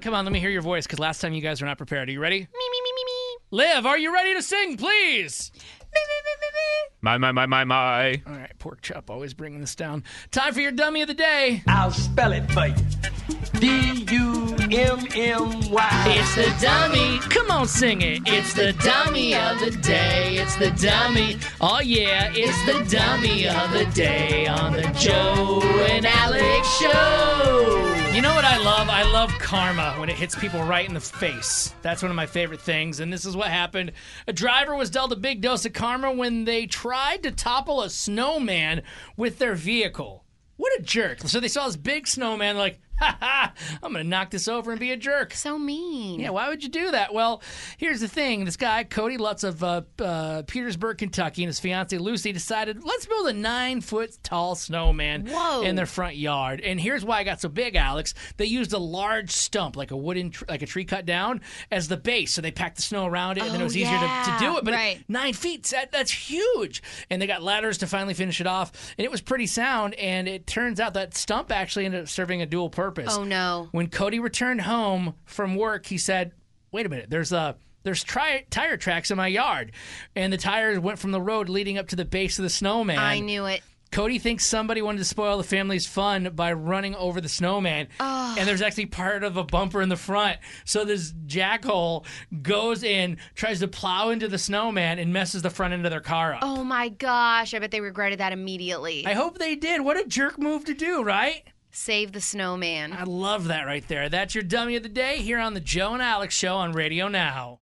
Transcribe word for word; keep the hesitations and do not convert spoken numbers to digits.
Come on, let me hear your voice, because last time you guys were not prepared. Are you ready? Me, me, me, me, me. Liv, are you ready to sing, please? My, my, my, my, my. All right, Pork Chop always bringing this down. Time for your dummy of the day. I'll spell it for you. D U M M Y. It's the dummy. Come on, sing it. It's the dummy of the day. It's the dummy. Oh, yeah, it's the dummy of the day on the Joe and Alex Show. You know what I love? I love karma when it hits people right in the face. That's one of my favorite things, and this is what happened. A driver was dealt a big dose of karma when they tried to topple a snowman with their vehicle. What a jerk. So they saw this big snowman, like, ha ha, I'm going to knock this over and be a jerk. So mean. Yeah, why would you do that? Well, here's the thing. This guy, Cody Lutz of uh, uh, Petersburg, Kentucky, and his fiancée, Lucy, decided, let's build a nine-foot-tall snowman Whoa. in their front yard. And here's why it got so big, Alex. They used a large stump, like a wooden, tr- like a tree cut down, as the base. So they packed the snow around it, and then it Oh, was easier to, to yeah. do it. But Right. it, nine feet, that, that's huge. And they got ladders to finally finish it off. And it was pretty sound, and it turns out that stump actually ended up serving a dual purpose. Oh, no. When Cody returned home from work, he said, wait a minute, there's a there's tri- tire tracks in my yard. And the tires went from the road leading up to the base of the snowman. I knew it. Cody thinks somebody wanted to spoil the family's fun by running over the snowman. Oh. And there's actually part of a bumper in the front. So this jackhole goes in, tries to plow into the snowman, and messes the front end of their car up. Oh, my gosh. I bet they regretted that immediately. I hope they did. What a jerk move to do, right? Save the snowman. I love that right there. That's your dummy of the day here on the Joe and Alex Show on Radio Now.